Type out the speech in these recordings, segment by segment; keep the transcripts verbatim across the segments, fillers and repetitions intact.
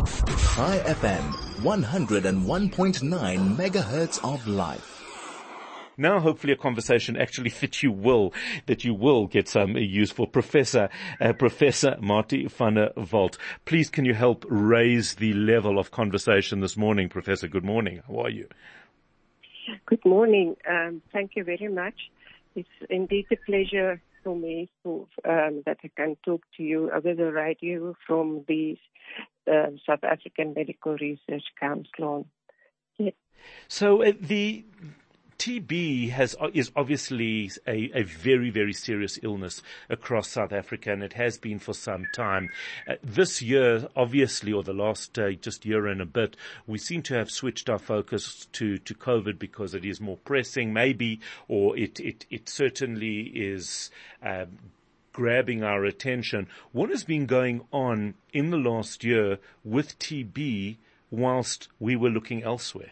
High F M, one oh one point nine megahertz of life. Now, hopefully a conversation actually that you will, that you will get some useful. Professor, uh, Professor Martie van der Walt, please can you help raise the level of conversation this morning? Professor, good morning. How are you? Good morning. Um, thank you very much. It's indeed a pleasure for me to, um, that I can talk to you over the radio from the uh, South African Medical Research Council. Yeah. So uh, the T B has, is obviously a, a very, very serious illness across South Africa, and it has been for some time. Uh, this year, obviously, or the last uh, just year and a bit, we seem to have switched our focus to, to COVID because it is more pressing, maybe, or it, it, it certainly is um, grabbing our attention. What has been going on in the last year with T B whilst we were looking elsewhere?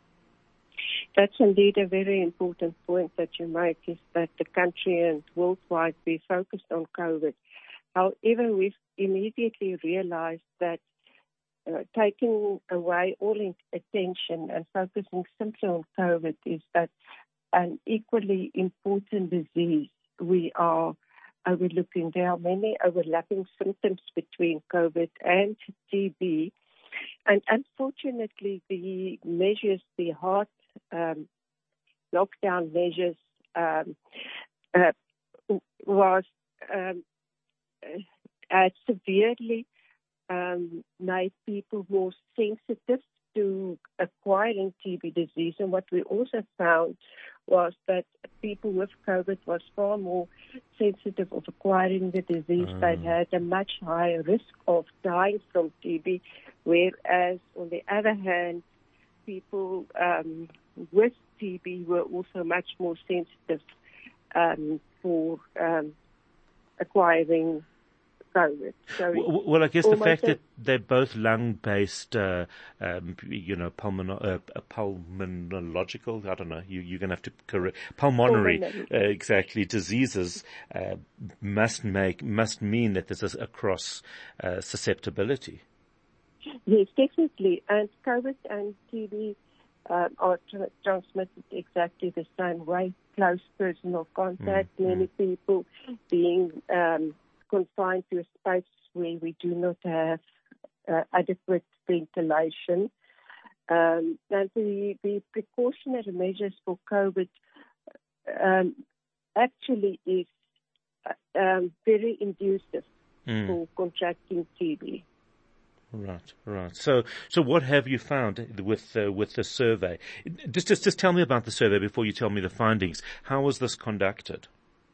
That's indeed a very important point that you make, is that the country and worldwide we focused on COVID. However, we've immediately realized that uh, taking away all in- attention and focusing simply on COVID is that an equally important disease we are overlooking. There are many overlapping symptoms between COVID and T B. And unfortunately, the measures, the hard Um, lockdown measures um, uh, was um, uh, severely um, made people more sensitive to acquiring T B disease. And what we also found was that people with COVID was far more sensitive of acquiring the disease. Mm. They had a much higher risk of dying from T B, whereas on the other hand, people um, with T B were also much more sensitive um, for um, acquiring COVID. So well, well, I guess the fact that they're both lung-based, uh, um, you know, pulmono- uh, pulmonological, I don't know, you, you're going to have to correct, pulmonary, pulmonary. Uh, exactly, diseases uh, must make, must mean that there's a, a cross uh, susceptibility. Yes, definitely. And COVID and T B uh, are tra- transmitted exactly the same way. Close personal contact, mm, many mm. people being um, confined to a space where we do not have uh, adequate ventilation. Um, and the, the precautionary measures for COVID um, actually is uh, um, very inducive mm. for contracting T B. Right, right. So, so what have you found with uh, with the survey? Just, just, just tell me about the survey before you tell me the findings. How was this conducted?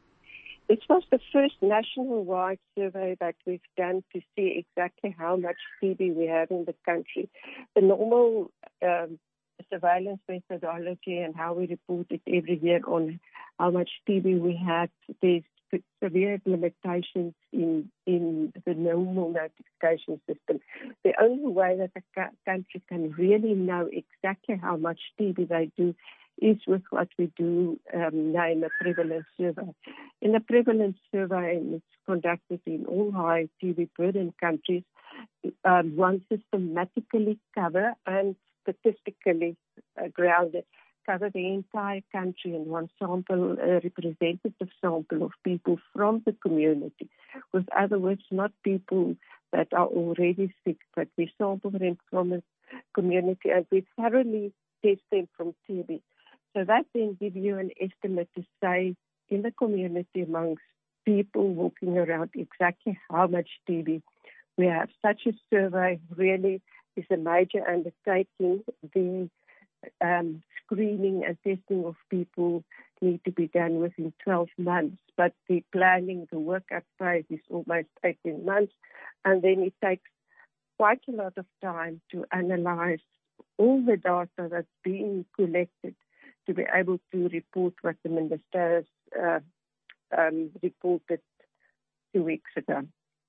It was the first national-wide survey that we've done to see exactly how much T B we have in the country. The normal um, surveillance methodology and how we report it every year on how much T B we have, there's severe limitations in in the normal notification system. The only way that the ca- country can really know exactly how much T B they do is with what we do um, name a prevalence survey. In a prevalence survey, and it's conducted in all high T B burden countries, um, one systematically cover and statistically uh, grounded cover the entire country in one sample, a representative sample of people from the community. With other words, not people that are already sick, but we sample them from the community and we thoroughly test them from T B. So that then gives you an estimate to say in the community amongst people walking around exactly how much T B we have. Such a survey really is a major undertaking. The Um, screening and testing of people need to be done within twelve months, but the planning, the workup phase is almost eighteen months, and then it takes quite a lot of time to analyze all the data that's being collected to be able to report what the ministers uh, um, reported two weeks ago.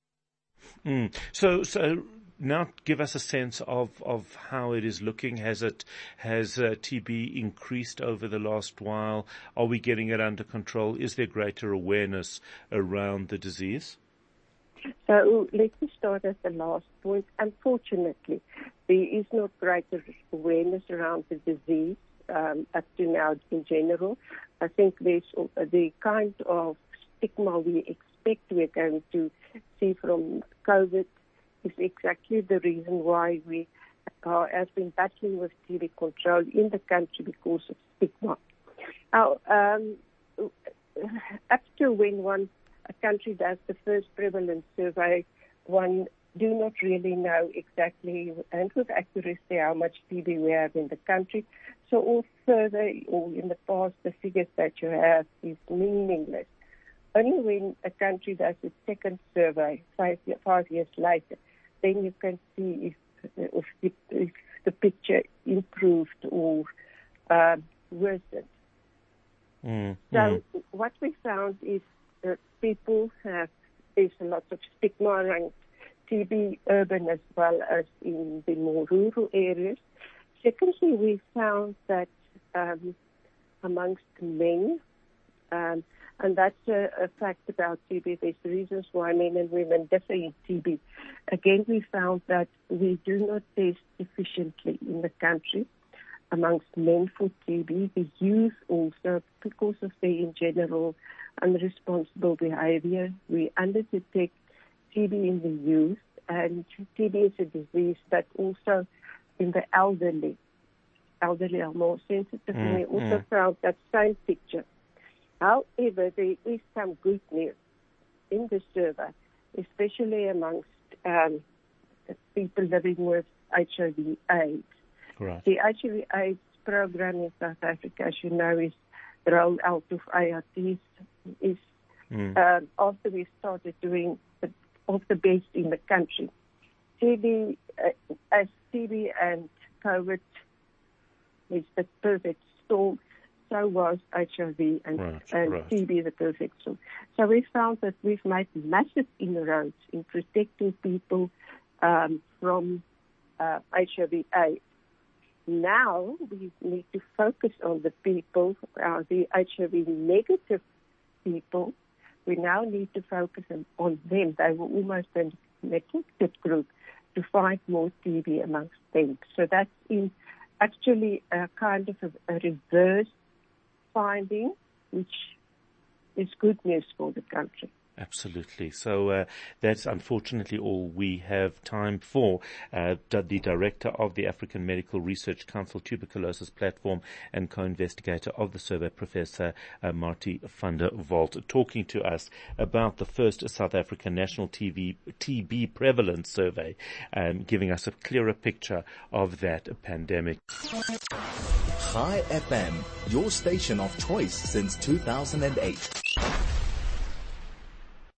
Mm. So, so. Now give us a sense of, of how it is looking. Has it, has uh, T B increased over the last while? Are we getting it under control? Is there greater awareness around the disease? So let me start at the last point. Unfortunately, there is not greater awareness around the disease um, up to now in general. I think there's the kind of stigma we expect we're going to see from COVID is exactly the reason why we uh, have been battling with T B control in the country because of stigma. Now, um, up to when one a country does the first prevalence survey, one do not really know exactly and with accuracy how much T B we have in the country. So all further or in the past, the figures that you have is meaningless. Only when a country does its second survey five, five years later, then you can see if, if, the, if the picture improved or uh, worsened. Mm, so mm. what we found is that people have, there's a lot of stigma around T B urban as well as in the more rural areas. Secondly, we found that um, amongst men, um, and that's a, a fact about T B, there's reasons why men and women differ in T B. Again, we found that we do not test sufficiently in the country amongst men for T B. The youth also, because of their in general unresponsible behavior, we underdetect T B in the youth, and T B is a disease that also in the elderly. Elderly are more sensitive, Mm, and we also mm. found that same picture. However, there is some good news in the survey, especially amongst um, the people living with H I V AIDS. Right. The H I V AIDS program in South Africa, as you know, is the rollout of A R Ts is Mm. uh, after we started doing the, of the best in the country. T B, uh, as T B and COVID is the perfect storm, so was H I V and, Right, and right. T B the perfect storm. So we found that we've made massive inroads in protecting people um, from uh, H I V AIDS. Now we need to focus on the people, uh, the H I V negative people. We now need to focus on, on them. They were almost a neglected group to find more T B amongst them. So that's in actually a kind of a, a reverse finding, which is good news for the country. Absolutely. So uh, that's unfortunately all we have time for. Uh, the director of the African Medical Research Council Tuberculosis Platform and co-investigator of the survey, Professor uh, Martie van der Walt, talking to us about the first South African National T B, T B Prevalence Survey, um, giving us a clearer picture of that pandemic. Chai F M, your station of choice since two thousand eight.